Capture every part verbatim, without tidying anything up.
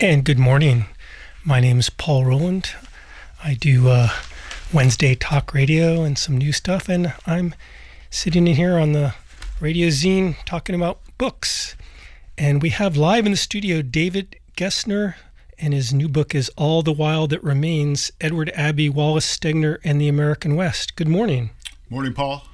And good morning. My name is Paul Rowland. I do uh, Wednesday talk radio and some new stuff, and I'm sitting in here on the Radio Zine talking about books. And we have live in the studio David Gessner, and his new book is All the Wild That Remains, Edward Abbey, Wallace Stegner, and the American West. Good morning. Morning, Paul.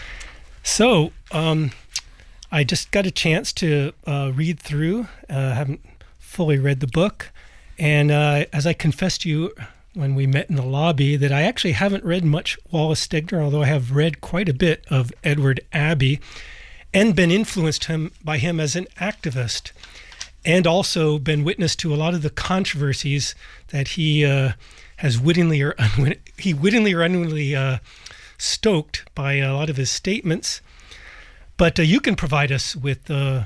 So, um, I just got a chance to uh, read through. I uh, haven't fully read the book. And uh, as I confessed to you when we met in the lobby, that I actually haven't read much Wallace Stegner, although I have read quite a bit of Edward Abbey and been influenced him by him as an activist, and also been witness to a lot of the controversies that he uh, has wittingly or unwittingly, he wittingly or unwittingly uh, stoked by a lot of his statements. But uh, you can provide us with uh,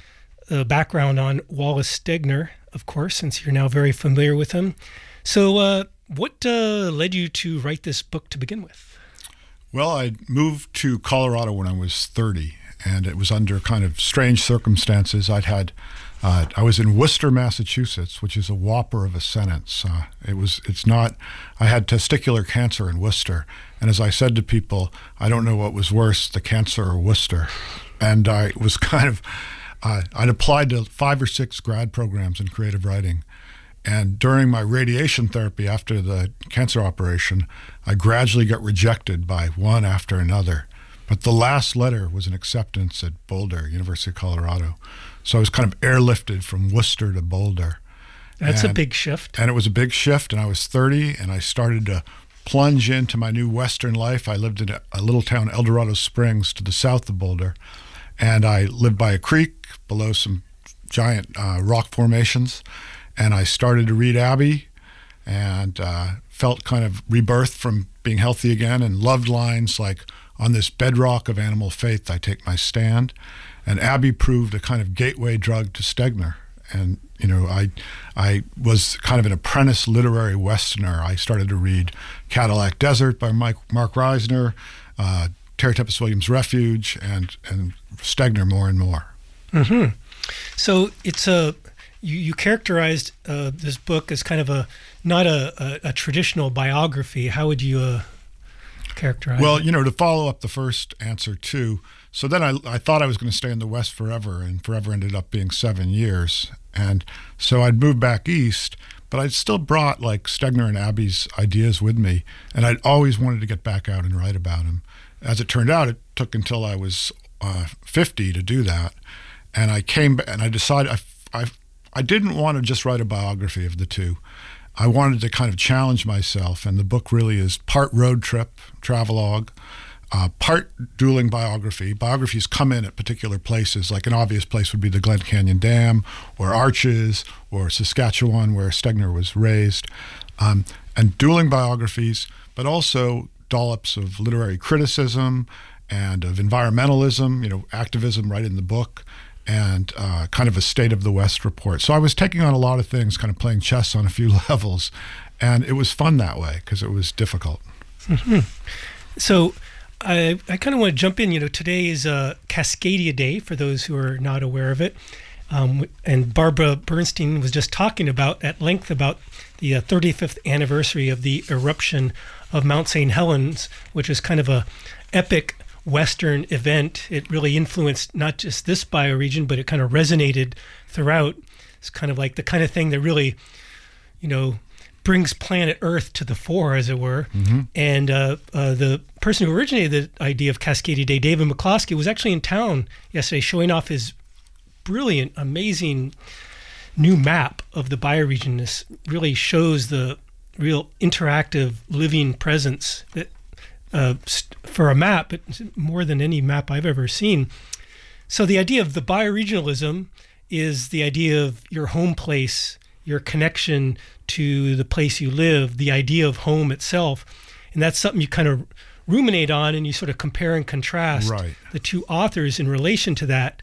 a background on Wallace Stegner, of course, since you're now very familiar with him. So uh, what uh, led you to write this book to begin with? Well, I moved to Colorado when I was thirty, and it was under kind of strange circumstances. I'd had, uh, I was in Worcester, Massachusetts, which is a whopper of a sentence. Uh, it was, it's not, I had testicular cancer in Worcester. And as I said to people, I don't know what was worse, the cancer or Worcester. And I was kind of, uh, I'd applied to five or six grad programs in creative writing. And during my radiation therapy after the cancer operation, I gradually got rejected by one after another. But the last letter was an acceptance at Boulder, University of Colorado. So I was kind of airlifted from Worcester to Boulder. That's and, a big shift. And it was a big shift, and I was thirty, and I started to plunge into my new Western life. I lived in a, a little town, El Dorado Springs, to the south of Boulder, and I lived by a creek below some giant uh, rock formations, and I started to read Abbey, and uh, felt kind of rebirthed from being healthy again, and loved lines like, "On this bedrock of animal faith, I take my stand." And Abbey proved a kind of gateway drug to Stegner. And, you know, I I was kind of an apprentice literary Westerner. I started to read Cadillac Desert by Mike, Mark Reisner, uh, Terry Tempest Williams' Refuge, and, and Stegner more and more. Mm-hmm. So it's a, you, you characterized uh, this book as kind of a, not a, a, a traditional biography. How would you uh, characterize Well, it? you know, to follow up the first answer too, so then I, I thought I was going to stay in the West forever, and forever ended up being seven years. And so I'd moved back east, but I'd still brought like Stegner and Abbey's ideas with me, and I'd always wanted to get back out and write about him. As it turned out, it took until I was uh, fifty to do that. And I came back, and I decided I, I, I didn't want to just write a biography of the two. I wanted to kind of challenge myself, and the book really is part road trip, travelogue, Uh, part dueling biography. Biographies come in at particular places, like an obvious place would be the Glen Canyon Dam, or Arches, or Saskatchewan, where Stegner was raised. Um, and dueling biographies, but also dollops of literary criticism and of environmentalism, you know, activism right in the book, and uh, kind of a State of the West report. So I was taking on a lot of things, kind of playing chess on a few levels, and it was fun that way because it was difficult. Mm-hmm. So I, I kind of want to jump in. You know, today is uh, Cascadia Day, for those who are not aware of it. Um, and Barbara Bernstein was just talking about at length about the uh, thirty-fifth anniversary of the eruption of Mount Saint Helens, which is kind of a epic Western event. It really influenced not just this bioregion, but it kind of resonated throughout. It's kind of like the kind of thing that really, you know, brings planet Earth to the fore, as it were. Mm-hmm. And uh, uh, the person who originated the idea of Cascadia Day, David McCloskey, was actually in town yesterday showing off his brilliant, amazing new map of the bioregion. This really shows the real interactive living presence that uh, for a map, it's more than any map I've ever seen. So the idea of the bioregionalism is the idea of your home place, your connection to the place you live, the idea of home itself. And that's something you kind of ruminate on, and you sort of compare and contrast right. the two authors in relation to that.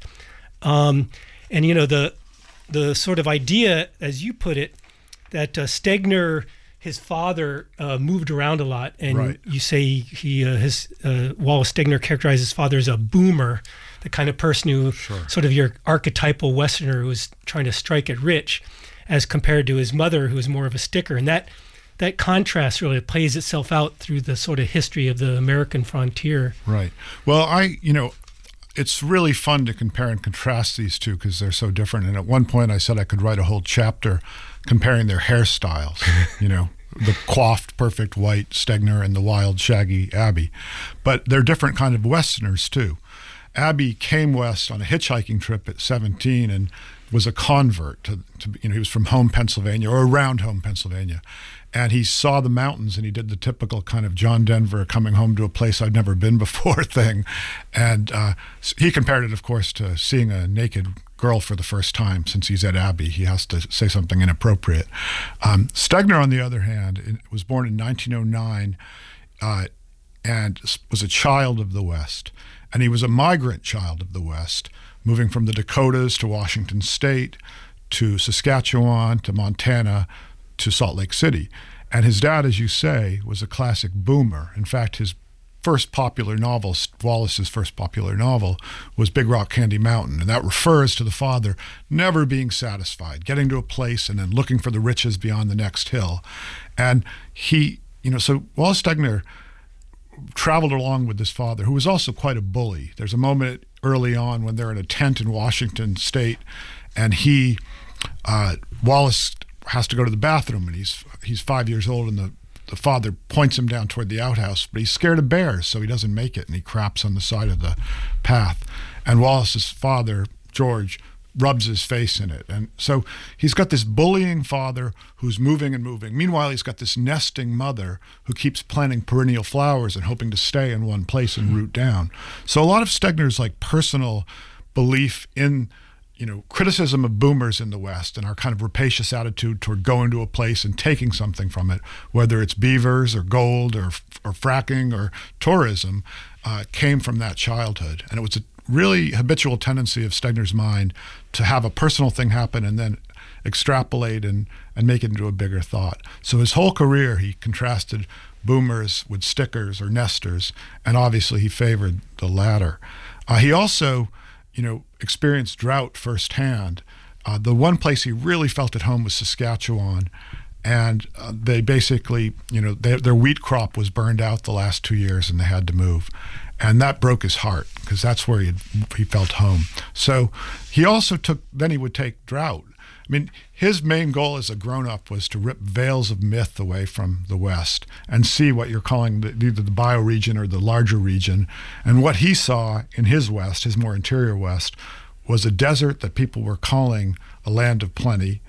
Um, and, you know, the the sort of idea, as you put it, that uh, Stegner, his father, uh, moved around a lot. And right. you say he, uh, his uh, Wallace Stegner characterized his father as a boomer, the kind of person who, sure. sort of your archetypal Westerner who was trying to strike it rich. as compared to his mother, who was more of a sticker. And that that contrast really plays itself out through the sort of history of the American frontier. Right. Well, I, you know, it's really fun to compare and contrast these two because they're so different. And at one point I said I could write a whole chapter comparing their hairstyles, you know, the coiffed, perfect white Stegner and the wild, shaggy Abbey. But they're different kind of Westerners too. Abbey came west on a hitchhiking trip at seventeen and was a convert to, to, you know, he was from Home, Pennsylvania, or around Home, Pennsylvania. And he saw the mountains and he did the typical kind of John Denver coming home to a place I'd never been before thing. And uh, he compared it, of course, to seeing a naked girl for the first time. Since he's at Abbey, he has to say something inappropriate. Um, Stegner, on the other hand, was born in nineteen oh nine uh, and was a child of the West. And he was a migrant child of the West, moving from the Dakotas to Washington State, to Saskatchewan, to Montana, to Salt Lake City. And his dad, as you say, was a classic boomer. In fact, his first popular novel, Wallace's first popular novel, was Big Rock Candy Mountain. And that refers to the father never being satisfied, getting to a place and then looking for the riches beyond the next hill. And he, you know, so Wallace Stegner traveled along with his father, who was also quite a bully. There's a moment early on when they're in a tent in Washington State, and he, uh, Wallace has to go to the bathroom, and he's he's five years old, and the, the father points him down toward the outhouse, but he's scared of bears, so he doesn't make it, and he craps on the side of the path. And Wallace's father, George, rubs his face in it. And so he's got this bullying father who's moving and moving. Meanwhile, he's got this nesting mother who keeps planting perennial flowers and hoping to stay in one place and root down. So a lot of Stegner's like personal belief in, you know, criticism of boomers in the West and our kind of rapacious attitude toward going to a place and taking something from it, whether it's beavers or gold or or fracking or tourism, uh, came from that childhood. And it was a really habitual tendency of Stegner's mind to have a personal thing happen and then extrapolate and, and make it into a bigger thought. So his whole career, he contrasted boomers with stickers or nesters, and obviously he favored the latter. Uh, he also, you know, experienced drought firsthand. Uh, the one place he really felt at home was Saskatchewan, and uh, they basically, you know, they, their wheat crop was burned out the last two years and they had to move. And that broke his heart because that's where he he felt home. So he also took, then he would take drought. I mean, his main goal as a grown-up was to rip veils of myth away from the West and see what you're calling the, either the bioregion or the larger region. And what he saw in his West, his more interior West, was a desert that people were calling a land of plenty,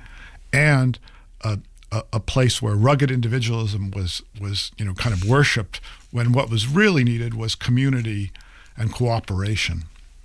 and a, a, a place where rugged individualism was, was, you know, kind of worshipped, when what was really needed was community and cooperation.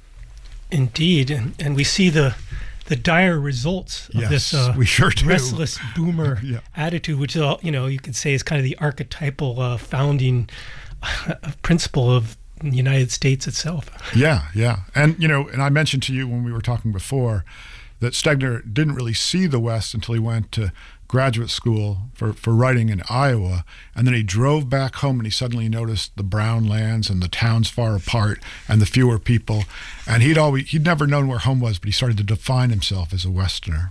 Indeed, and, and we see the the dire results of yes, this uh, we sure do. restless boomer yeah. attitude, which uh, you know you could say is kind of the archetypal uh, founding uh, principle of the United States itself. Yeah, yeah, and you know, and I mentioned to you when we were talking before that Stegner didn't really see the West until he went to graduate school for, for writing in Iowa, and then he drove back home and he suddenly noticed the brown lands and the towns far apart and the fewer people, and he'd always he'd never known where home was, but he started to define himself as a Westerner.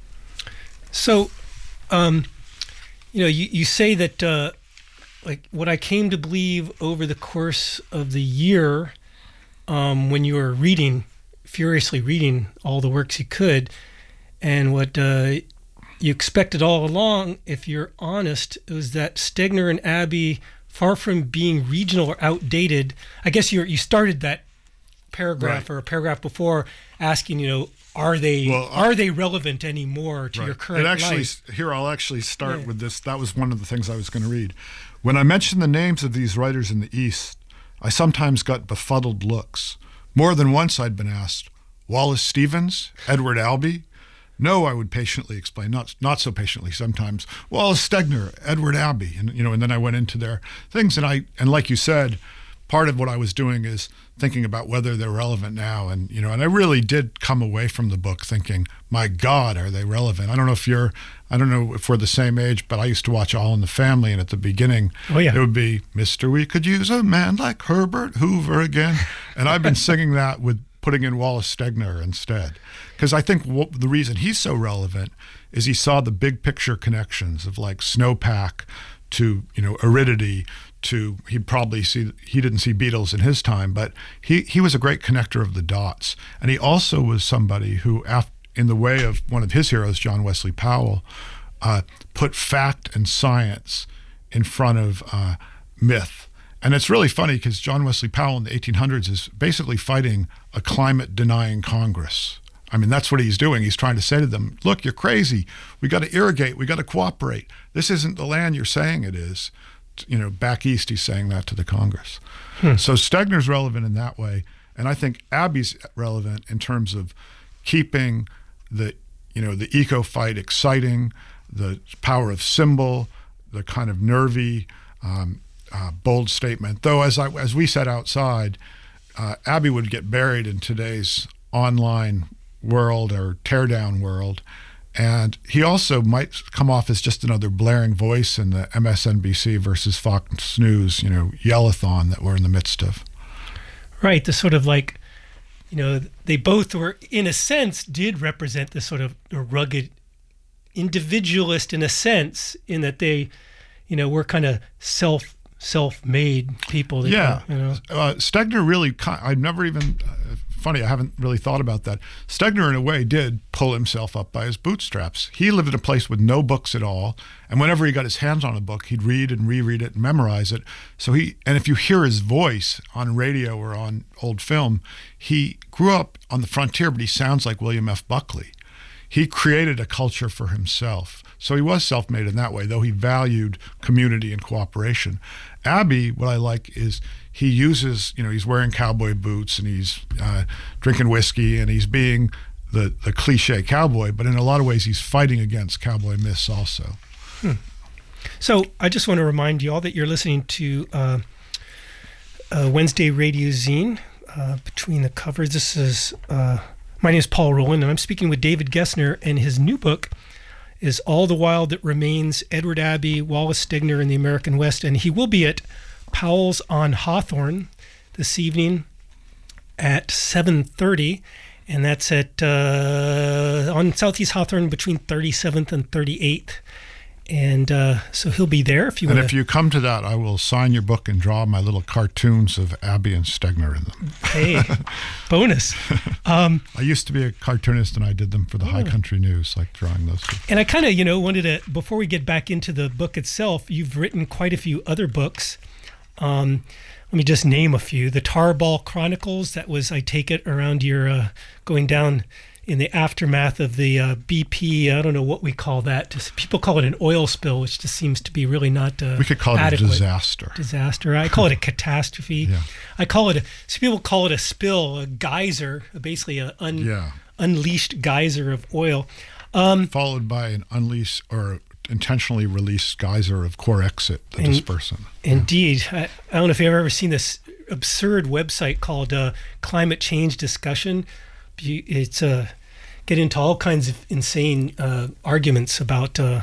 So, um, you know, you, you say that uh, like what I came to believe over the course of the year, um, when you were reading, furiously reading all the works you could, and what uh, you expected all along, if you're honest, was that Stegner and Abbey, far from being regional or outdated, I guess you you started that paragraph right. or a paragraph before asking, you know, are they well, uh, are they relevant anymore to right. your current it actually, life? Here, I'll actually start yeah. with this. That was one of the things I was going to read. When I mentioned the names of these writers in the East, I sometimes got befuddled looks. More than once I'd been asked, Wallace Stevens, Edward Albee? No, I would patiently explain, not not so patiently sometimes. Wallace Stegner, Edward Albee, and you know, and then I went into their things, and I and like you said, part of what I was doing is thinking about whether they're relevant now, and you know, and I really did come away from the book thinking, my God, are they relevant? I don't know if you're, I don't know if we're the same age, but I used to watch All in the Family, and at the beginning, oh, yeah. it would be, Mister We could use a man like Herbert Hoover again, and I've been singing that with putting in Wallace Stegner instead. Because I think w- the reason he's so relevant is he saw the big picture connections of like snowpack to, you know, aridity to, he'd probably see, he didn't see Beatles in his time, but he, he was a great connector of the dots. And he also was somebody who, af- in the way of one of his heroes, John Wesley Powell, uh, put fact and science in front of uh, myth. And it's really funny because John Wesley Powell in the eighteen hundreds is basically fighting a climate-denying Congress. I mean, that's what he's doing. He's trying to say to them, look, you're crazy. We got to irrigate. We got to cooperate. This isn't the land you're saying it is. You know, back east, he's saying that to the Congress. Hmm. So Stegner's relevant in that way. And I think Abbey's relevant in terms of keeping the, you know, the eco fight exciting, the power of symbol, the kind of nervy, um, uh, bold statement. Though, as I as we said outside, uh, Abbey would get buried in today's online world or teardown world, and he also might come off as just another blaring voice in the M S N B C versus Fox News, you know, yell-a-thon that we're in the midst of. Right, the sort of like, you know, they both were, in a sense, did represent this sort of rugged individualist in a sense, in that they, you know, were kind of self self-made people. That, yeah, you know. uh, Stegner really. I've never even. Uh, funny, I haven't really thought about that. Stegner, in a way, did pull himself up by his bootstraps. He lived in a place with no books at all, and whenever he got his hands on a book, he'd read and reread it and memorize it. So he, and if you hear his voice on radio or on old film, he grew up on the frontier, but he sounds like William F. Buckley. He created a culture for himself. So he was self-made in that way, though he valued community and cooperation. Abbey, what I like is he uses, you know, he's wearing cowboy boots and he's uh, drinking whiskey and he's being the, the cliche cowboy, but in a lot of ways he's fighting against cowboy myths also. Hmm. So I just want to remind you all that you're listening to uh, uh, Wednesday Radio Zine, uh, Between the Covers. This is... Uh, My name is Paul Rowland, and I'm speaking with David Gessner, and his new book is All the Wild That Remains, Edward Abbey, Wallace Stegner in the American West, and he will be at Powell's on Hawthorne this evening at seven thirty, and that's at uh, on Southeast Hawthorne between thirty-seventh and thirty-eighth. And uh, so he'll be there if you want. And if you come to that, I will sign your book and draw my little cartoons of Abbey and Stegner in them. Hey, bonus. Um, I used to be a cartoonist, and I did them for the oh. High Country News, like drawing those. And I kind of, you know, wanted to, before we get back into the book itself, you've written quite a few other books. Um, let me just name a few. The Tarball Chronicles, that was, I take it, around your uh, going down in the aftermath of the uh, B P, I don't know what we call that. Just, people call it an oil spill, which just seems to be really not uh, We could call adequate. it a disaster. Disaster. I call it a catastrophe. Yeah. I call it, a, some people call it a spill, a geyser, basically an un, yeah. unleashed geyser of oil. Um, Followed by an unleashed or intentionally released geyser of Corexit, the in, dispersant. Indeed. I, I don't know if you've ever seen this absurd website called uh, Climate Change Discussion. It's uh, get into all kinds of insane uh, arguments about uh,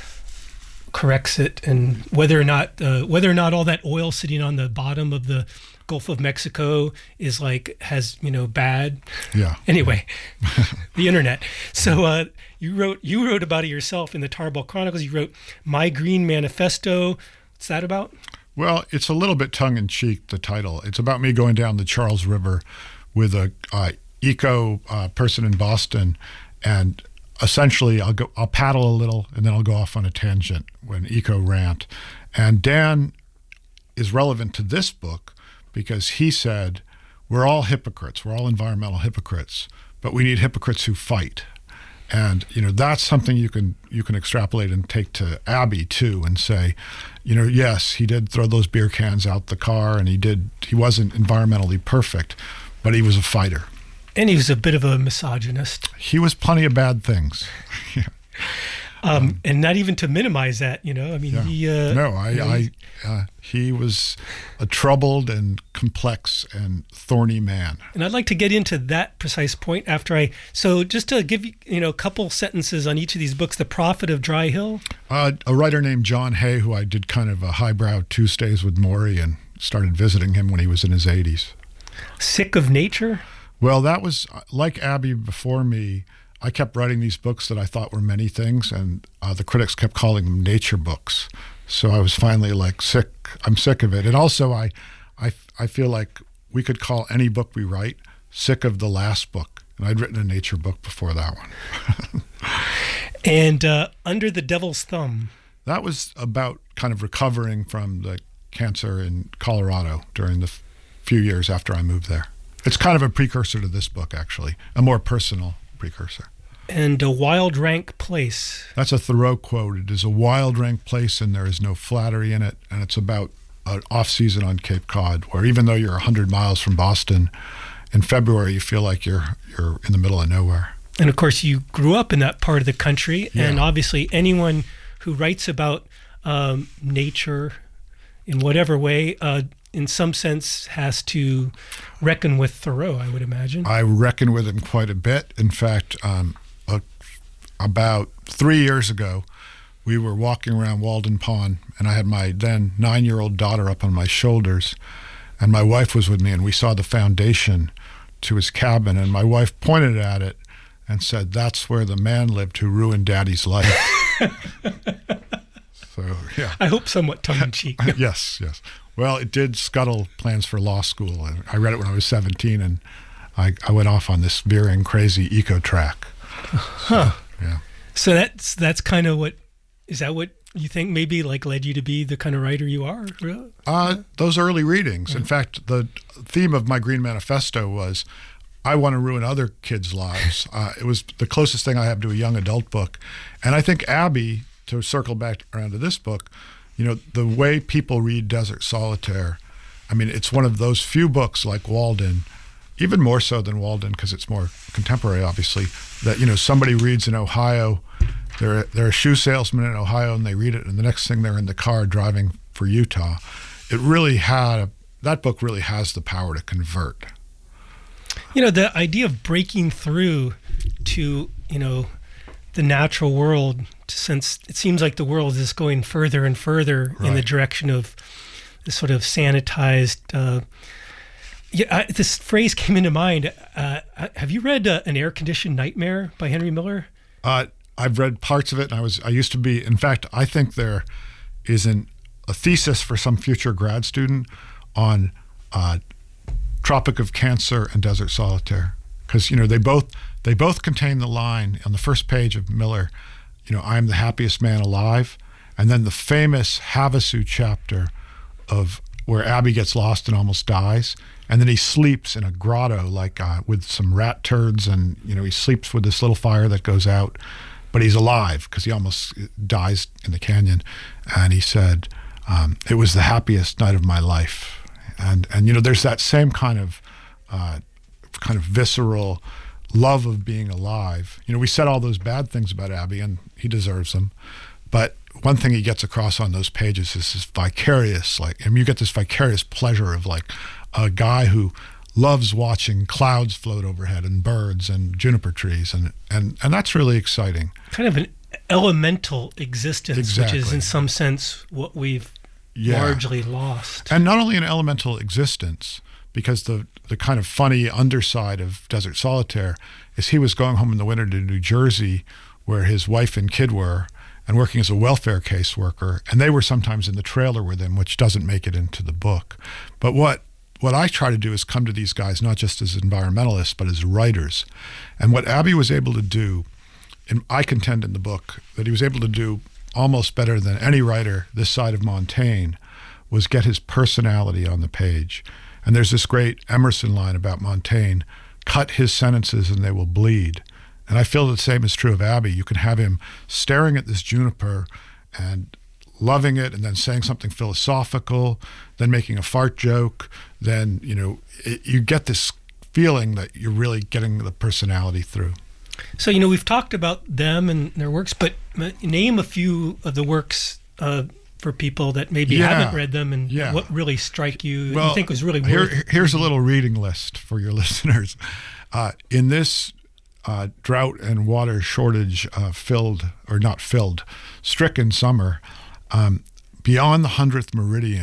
Corexit and whether or not uh, whether or not all that oil sitting on the bottom of the Gulf of Mexico is like has you know bad. Yeah. Anyway, the internet. So uh, you wrote you wrote about it yourself in the Tarball Chronicles. You wrote My Green Manifesto. What's that about? Well, it's a little bit tongue-in-cheek, the title. It's about me going down the Charles River with a uh, eco uh, person in Boston, and essentially I'll go I'll paddle a little and then I'll go off on a tangent when eco rant. And Dan is relevant to this book because he said we're all hypocrites, we're all environmental hypocrites, but we need hypocrites who fight. And you know that's something you can you can extrapolate and take to Abbey too, and say, you know, yes, he did throw those beer cans out the car, and he did he wasn't environmentally perfect, but he was a fighter. And he was a bit of a misogynist. He was plenty of bad things. yeah. um, um, and not even to minimize that, you know. I mean, yeah. he. Uh, no, I. you know, I uh, he was a troubled and complex and thorny man. And I'd like to get into that precise point after I. So just to give you, you know, a couple sentences on each of these books. The Prophet of Dry Hill. Uh, a writer named John Hay, who I did kind of a highbrow Tuesdays with Maury and started visiting him when he was in his eighties. Sick of Nature. Well, that was like Abby before me. I kept writing these books that I thought were many things, and uh, the critics kept calling them nature books. So I was finally like sick. I'm sick of it. And also, I, I, I feel like we could call any book we write sick of the last book. And I'd written a nature book before that one. And uh, Under the Devil's Thumb. That was about kind of recovering from the cancer in Colorado during the f- few years after I moved there. It's kind of a precursor to this book, actually, a more personal precursor. And A Wild Rank Place. That's a Thoreau quote. It is a wild, rank place, and there is no flattery in it. And it's about an off-season on Cape Cod, where even though you're one hundred miles from Boston, in February you feel like you're you're in the middle of nowhere. And of course, you grew up in that part of the country, Yeah. and obviously anyone who writes about um, nature in whatever way, uh, in some sense, has to reckon with Thoreau, I would imagine. I reckon with him quite a bit. In fact, um, a, about three years ago, we were walking around Walden Pond, and I had my then nine-year-old daughter up on my shoulders, and my wife was with me, and we saw the foundation to his cabin, and my wife pointed at it and said, "That's where the man lived who ruined Daddy's life." So, yeah. I hope somewhat tongue-in-cheek. Yes, yes. Well, it did scuttle plans for law school. And I read it when I was seventeen, and I, I went off on this veering, crazy eco track. Huh. So, yeah. So that's that's kind of what, is that what you think maybe like led you to be the kind of writer you are? Really? Uh, those early readings. In fact, the theme of my Green Manifesto was, I want to ruin other kids' lives. Uh, it was the closest thing I have to a young adult book. And I think Abby, to circle back around to this book, you know, the way people read Desert Solitaire, I mean, it's one of those few books like Walden, even more so than Walden because it's more contemporary, obviously, that, you know, somebody reads in Ohio, they're, they're a shoe salesman in Ohio, and they read it, and the next thing they're in the car driving for Utah. It really had, a, that book really has the power to convert. You know, the idea of breaking through to, you know, the natural world, since it seems like the world is going further and further Right. in the direction of this sort of sanitized. Uh, yeah, I, this phrase came into mind. Uh, have you read uh, An Air-Conditioned Nightmare by Henry Miller? Uh, I've read parts of it, and I was I used to be. In fact, I think there is an, a thesis for some future grad student on uh, Tropic of Cancer and Desert Solitaire, because you know they both they both contain the line on the first page of Miller, you know, I am the happiest man alive, and then the famous Havasu chapter of where Abby gets lost and almost dies, and then he sleeps in a grotto like uh, with some rat turds, and you know he sleeps with this little fire that goes out, but he's alive because he almost dies in the canyon, and he said um, it was the happiest night of my life. And and you know, there's that same kind of uh, kind of visceral love of being alive. You know, we said all those bad things about Abby, and he deserves them. But one thing he gets across on those pages is this vicarious, like, I mean, you get this vicarious pleasure of like a guy who loves watching clouds float overhead and birds and juniper trees, and and and that's really exciting. Kind of an elemental existence, Exactly. which is in some sense what we've Yeah. largely lost. And not only an elemental existence, because the, the kind of funny underside of Desert Solitaire is he was going home in the winter to New Jersey where his wife and kid were and working as a welfare caseworker, and they were sometimes in the trailer with him, which doesn't make it into the book. But what what I try to do is come to these guys not just as environmentalists, but as writers. And what Abby was able to do, and I contend in the book, that he was able to do almost better than any writer this side of Montaigne, was get his personality on the page. And there's this great Emerson line about Montaigne, cut his sentences and they will bleed. And I feel the same is true of Abby. You can have him staring at this juniper and loving it, and then saying something philosophical, then making a fart joke, then, you know, it, you get this feeling that you're really getting the personality through. So, you know, we've talked about them and their works, but name a few of the works uh, for people that maybe Yeah. haven't read them, and Yeah. what really strike you Well, and think was really here, worth. here's a little reading list for your listeners. Uh, in this uh, drought and water shortage uh, filled, or not filled, stricken summer, um, beyond the hundredth meridian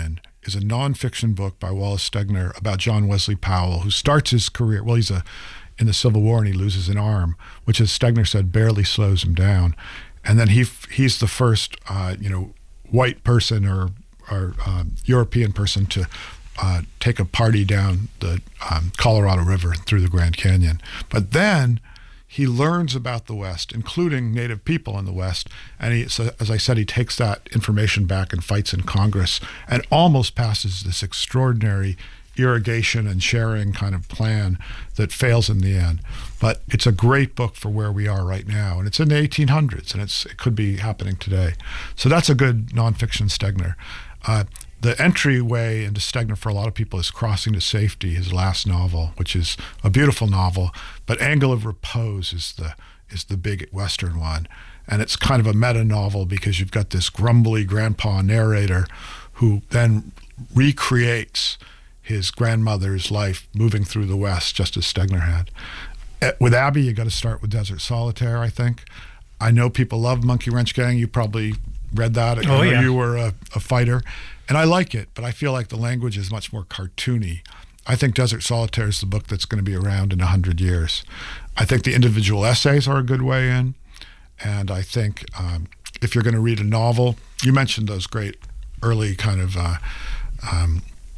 is a nonfiction book by Wallace Stegner about John Wesley Powell, who starts his career. Well, he's a in the Civil War and he loses an arm, which, as Stegner said, barely slows him down. And then he he's the first, uh, you know, white person or or um, European person to uh, take a party down the um, Colorado River through the Grand Canyon. But then he learns about the West, including Native people in the West, and he, so, as I said, he takes that information back and fights in Congress and almost passes this extraordinary irrigation and sharing kind of plan that fails in the end. But it's a great book for where we are right now, and it's in the eighteen hundreds, and it's it could be happening today. So that's a good nonfiction Stegner. Uh, the entryway into Stegner for a lot of people is Crossing to Safety, his last novel, which is a beautiful novel. But Angle of Repose is the is the big Western one, and it's kind of a meta novel because you've got this grumbly grandpa narrator who then recreates his grandmother's life moving through the West, just as Stegner had. With Abby, you got to start with Desert Solitaire, I think. I know people love Monkey Wrench Gang. You probably read that. I oh, know yeah. you were a, a fighter. And I like it, but I feel like the language is much more cartoony. I think Desert Solitaire is the book that's going to be around in one hundred years. I think the individual essays are a good way in. And I think um, if you're going to read a novel, you mentioned those great early kind of uh, um,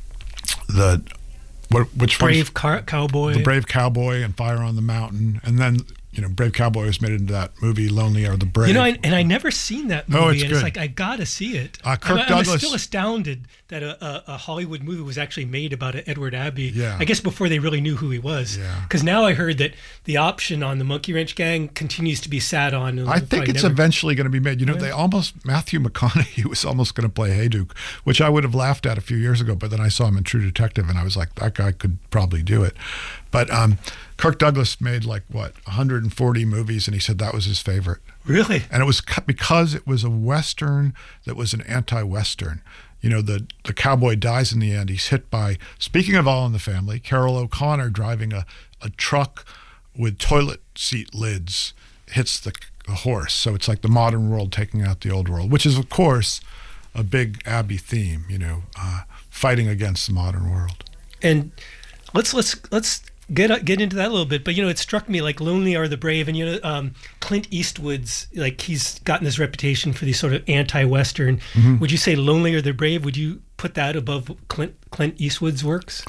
the what, which Brave car- Cowboy, the Brave Cowboy, and Fire on the Mountain, and then you know Brave Cowboy was made into that movie Lonely Are the Brave. You know, I, and I never seen that movie. Oh, it's and good. It's like I gotta see it. Uh, Kirk I'm, Douglas. I'm still astounded that a, a, a Hollywood movie was actually made about Edward Abbey. Yeah. I guess before they really knew who he was. Yeah. Because now I heard that the option on the Monkey Wrench Gang continues to be sat on. I think it's never... eventually going to be made. You know, Yeah. they almost Matthew McConaughey was almost going to play Hayduke, which I would have laughed at a few years ago. But then I saw him in True Detective, and I was like, that guy could probably do it. But um, Kirk Douglas made like what one hundred forty movies, and he said that was his favorite. Really? And it was cu- because it was a Western that was an anti-Western. You know, the, the cowboy dies in the end. He's hit by, speaking of All in the Family, Carol O'Connor driving a, a truck with toilet seat lids hits the, the horse. So it's like the modern world taking out the old world, which is, of course, a big Abbey theme, you know, uh, fighting against the modern world. And let's let's let's get get into that a little bit. But you know, it struck me like Lonely Are the Brave, and you know, um, Clint Eastwood's like he's gotten this reputation for these sort of anti-Western. Mm-hmm. Would you say Lonely Are the Brave? Would you put that above Clint Clint Eastwood's works?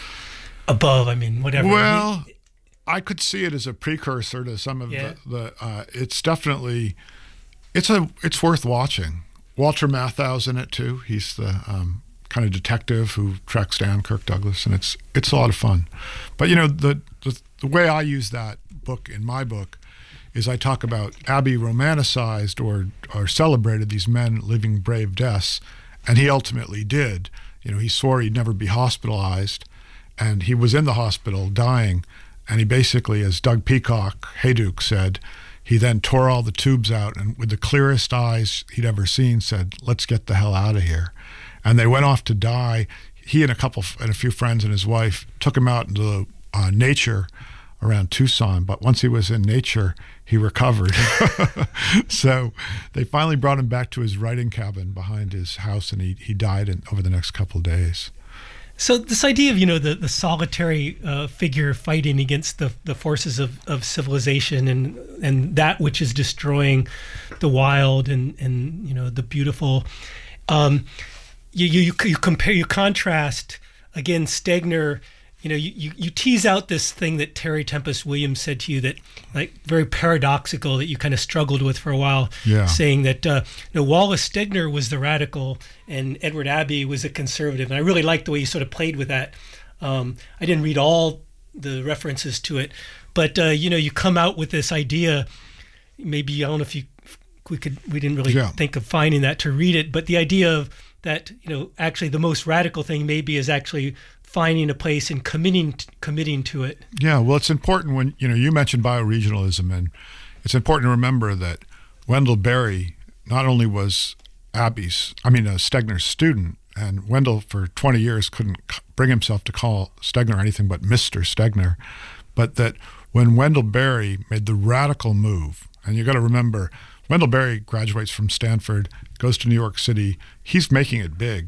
Above, I mean, whatever. Well, I could see it as a precursor to some of Yeah. the. the uh, it's definitely, it's a it's worth watching. Walter Matthau's in it too. He's the um, kind of detective who tracks down Kirk Douglas, and it's it's a lot of fun. But you know, the the, the way I use that book in my book is I talk about Abbey romanticized or or celebrated these men living brave deaths, and he ultimately did. You know, he swore he'd never be hospitalized, and he was in the hospital dying, and he basically, as Doug Peacock, Hayduke said, he then tore all the tubes out and with the clearest eyes he'd ever seen said, let's get the hell out of here. And they went off to die. He and a couple and a few friends and his wife took him out into uh, nature around Tucson. But once he was in nature, he recovered. So they finally brought him back to his writing cabin behind his house, and he, he died in, over the next couple of days. So this idea of, you know, the, the solitary uh, figure fighting against the, the forces of, of civilization and and that which is destroying the wild and, and you know, the beautiful. Um, you, you you compare, you contrast, again, Stegner, you know, you, you, you tease out this thing that Terry Tempest Williams said to you that, like, very paradoxical that you kind of struggled with for a while, yeah. saying that uh, you know, Wallace Stegner was the radical and Edward Abbey was a conservative. And I really liked the way you sort of played with that. Um, I didn't read all the references to it, but, uh, you know, you come out with this idea, maybe, I don't know if you, we could, we didn't really yeah. think of finding that to read it, but the idea of that, you know, actually the most radical thing maybe is actually finding a place and committing committing to it. Yeah, well, it's important when, you know, you mentioned bioregionalism, and it's important to remember that Wendell Berry not only was Abbey's, I mean, uh, Stegner's student, and Wendell for twenty years couldn't c- bring himself to call Stegner anything but Mister Stegner, but that when Wendell Berry made the radical move, and you got to remember, Wendell Berry graduates from Stanford, goes to New York City, he's making it big.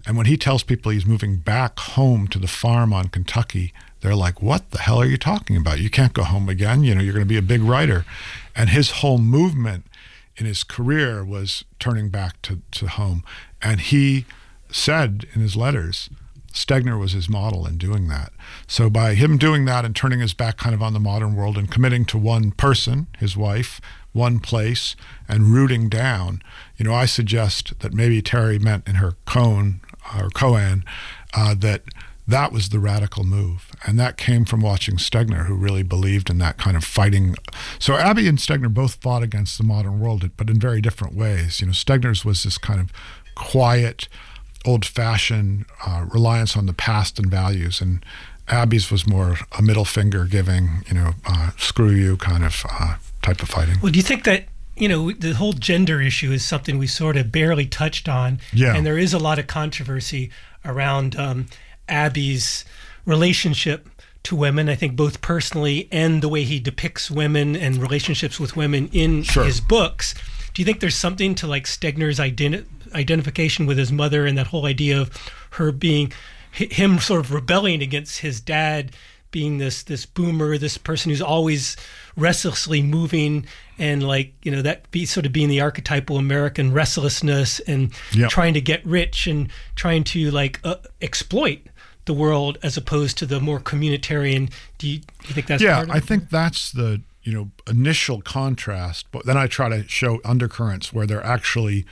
And when he tells people he's moving back home to the farm on Kentucky, they're like, what the hell are you talking about? You can't go home again. You know, you're going to be a big writer. And his whole movement in his career was turning back to, to home. And he said in his letters, Stegner was his model in doing that. So by him doing that and turning his back kind of on the modern world and committing to one person, his wife, one place, and rooting down, you know, I suggest that maybe Terry meant in her Cohen or Cohen uh, that that was the radical move. And that came from watching Stegner, who really believed in that kind of fighting. So Abbey and Stegner both fought against the modern world, but in very different ways. You know, Stegner's was this kind of quiet, old-fashioned uh, reliance on the past and values, and Abbey's was more a middle finger giving, you know, uh, screw you kind of uh, type of fighting. Well, do you think that, you know, the whole gender issue is something we sort of barely touched on, yeah. and there is a lot of controversy around um, Abbey's relationship to women, I think both personally and the way he depicts women and relationships with women in sure. his books. Do you think there's something to like Stegner's identi- identification with his mother and that whole idea of her being, him sort of rebelling against his dad being this this boomer, this person who's always restlessly moving, and like, you know, that be sort of being the archetypal American restlessness and yep. trying to get rich and trying to like uh, exploit the world as opposed to the more communitarian. Do you, do you think that's yeah, part of I it? think that's the, you know, initial contrast, but then I try to show undercurrents where they're actually,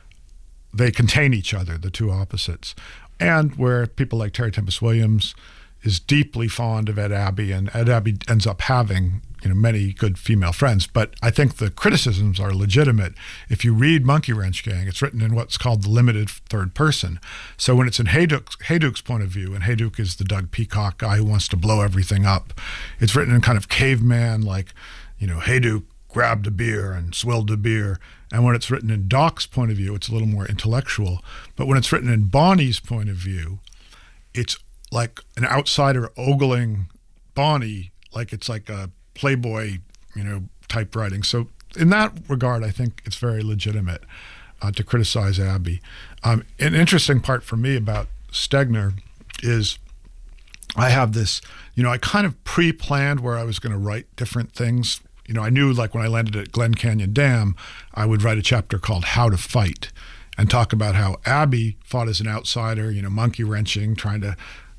they contain each other, the two opposites, and where people like Terry Tempest Williams is deeply fond of Ed Abbey, and Ed Abbey ends up having, you know, many good female friends. But I think the criticisms are legitimate. If you read Monkey Wrench Gang, it's written in what's called the limited third person. So when it's in Hayduke's, Hayduke's point of view, and Hayduke is the Doug Peacock guy who wants to blow everything up, it's written in kind of caveman, like, you know, Hayduke grabbed a beer and swilled a beer. And when it's written in Doc's point of view, it's a little more intellectual. But when it's written in Bonnie's point of view, it's like an outsider ogling Bonnie, like it's like a Playboy, you know, type writing. So in that regard, I think it's very legitimate uh, to criticize Abbey. Um, an interesting part for me about Stegner is I have this, you know, I kind of pre-planned where I was going to write different things. You know, I knew like when I landed at Glen Canyon Dam, I would write a chapter called How to Fight and talk about how Abbey fought as an outsider, you know, monkey wrenching, trying to,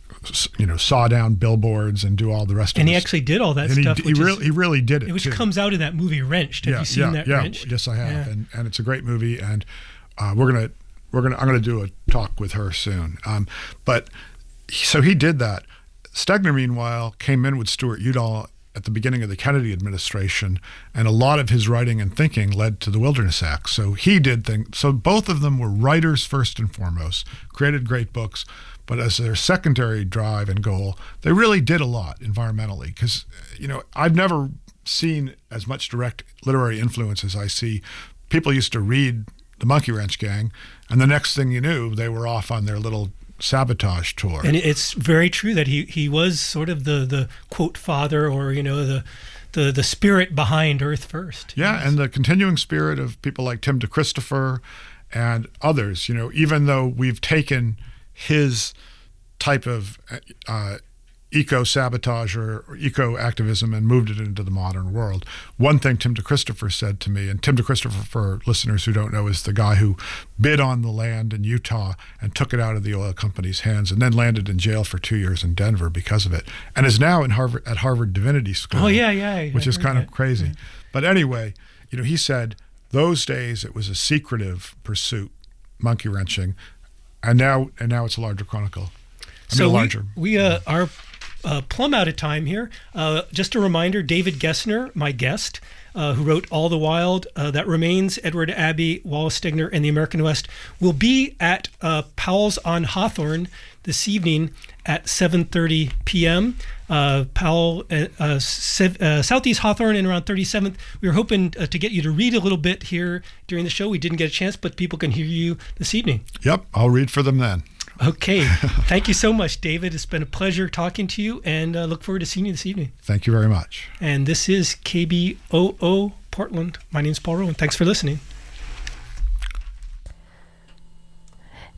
you know, saw down billboards and do all the rest and of it. And he actually did all that and stuff. He, which he, is, really, he really did it, Which too. comes out in that movie Wrenched. Have yeah, you seen yeah, that yeah. Wrenched? Yes, I have. Yeah. And, and it's a great movie. And uh, we're going to, we're going to, I'm going to do a talk with her soon. Um, but so he did that. Stegner, meanwhile, came in with Stuart Udall at the beginning of the Kennedy administration, and a lot of his writing and thinking led to the Wilderness Act. So he did things. So both of them were writers first and foremost, created great books, but as their secondary drive and goal, they really did a lot environmentally. Because, you know, I've never seen as much direct literary influence as I see. People used to read the Monkey Wrench Gang, and the next thing you knew, they were off on their little sabotage tour. And it's very true that he he was sort of the the quote father, or you know, the the the spirit behind Earth First. Yeah, yes. And the continuing spirit of people like Tim DeChristopher and others. You know, even though we've taken his type of uh, eco-sabotage or eco-activism and moved it into the modern world. One thing Tim DeChristopher said to me, and Tim DeChristopher, for listeners who don't know, is the guy who bid on the land in Utah and took it out of the oil company's hands and then landed in jail for two years in Denver because of it, and is now in Harvard at Harvard Divinity School. Oh, yeah, yeah. I Which is kind that. of crazy. Yeah. But anyway, you know, he said those days it was a secretive pursuit, monkey wrenching, and now and now it's a larger chronicle. I so mean, we, larger. we uh, are uh, plumb out of time here. Uh, just a reminder, David Gessner, my guest, uh, who wrote All the Wild, uh, That Remains, Edward Abbey, Wallace Stegner, and the American West, will be at uh, Powell's on Hawthorne this evening at seven thirty p.m. Uh, Powell, uh, uh, uh, Southeast Hawthorne and around thirty-seventh. We were hoping uh, to get you to read a little bit here during the show. We didn't get a chance, but people can hear you this evening. Yep, I'll read for them then. Okay. Thank you so much, David. It's been a pleasure talking to you, and uh, look forward to seeing you this evening. Thank you very much. And this is K B O O Portland. My name is Paul Rowan. Thanks for listening.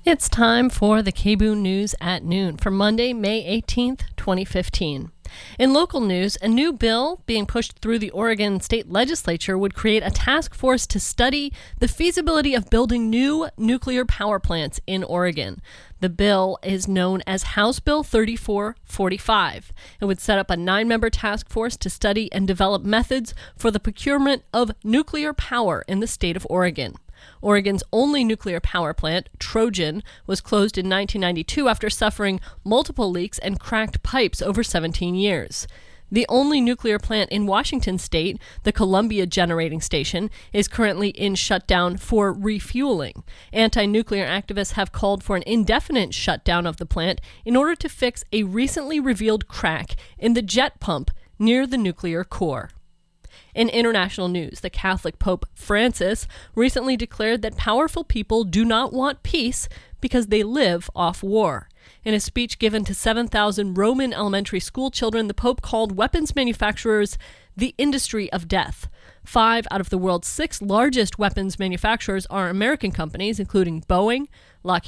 It's time for the K B O O News at noon for Monday, May eighteenth, twenty fifteen. In local news, a new bill being pushed through the Oregon State Legislature would create a task force to study the feasibility of building new nuclear power plants in Oregon. The bill is known as House Bill thirty-four forty-five. It would set up a nine-member task force to study and develop methods for the procurement of nuclear power in the state of Oregon. Oregon's only nuclear power plant, Trojan, was closed in nineteen ninety-two after suffering multiple leaks and cracked pipes over seventeen years. The only nuclear plant in Washington state, the Columbia Generating Station, is currently in shutdown for refueling. Anti-nuclear activists have called for an indefinite shutdown of the plant in order to fix a recently revealed crack in the jet pump near the nuclear core. In international news, the Catholic Pope Francis recently declared that powerful people do not want peace because they live off war. In a speech given to seven thousand Roman elementary school children, the Pope called weapons manufacturers the industry of death. Five out of the world's six largest weapons manufacturers are American companies, including Boeing, Lockheed